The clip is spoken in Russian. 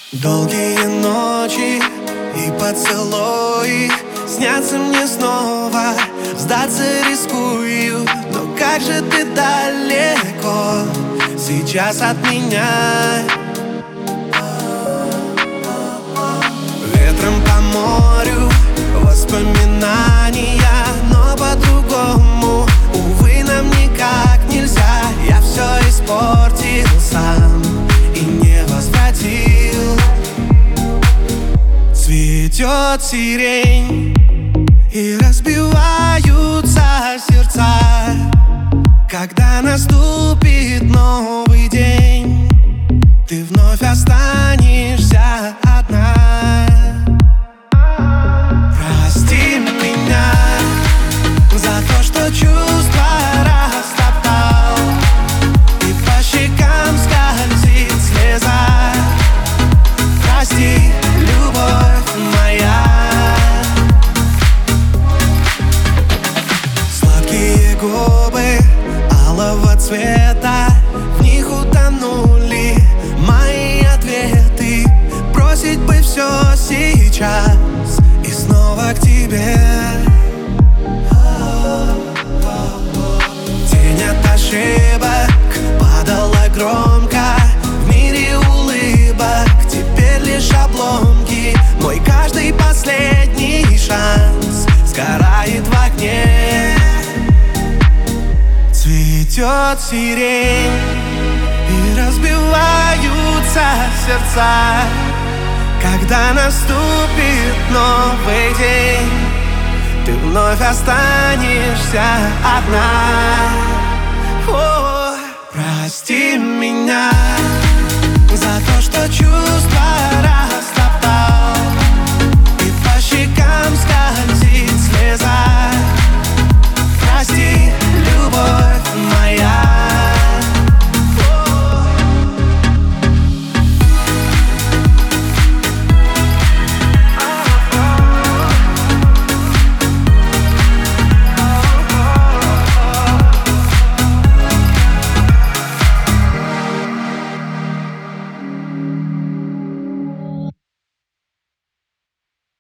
Долгие ночи и поцелуи снятся мне снова. Сдаться рискую, но как же ты далеко сейчас от меня. Ветром по морю воспоминания, но по-другому, увы, нам никак нельзя. Я все испортил сам и не возвратил. Цветет сирень и разбиваются сердца, когда наступит новый день. Ты вновь останешься одна. Прости меня за то, что чувства растоптал, и по щекам скользит слеза. Прости, любовь моя. Сладкие губы алого цвета, в них утонули мои ответы. Бросить бы все сейчас и снова к тебе. Тень от ошибок падала громко, в мире улыбок теперь лишь обломки. Мой каждый последний шанс сгорает в огне. Цветет сирень и разбиваются сердца, когда наступит новый день. Ты вновь останешься одна. О, прости меня за то, что чувствую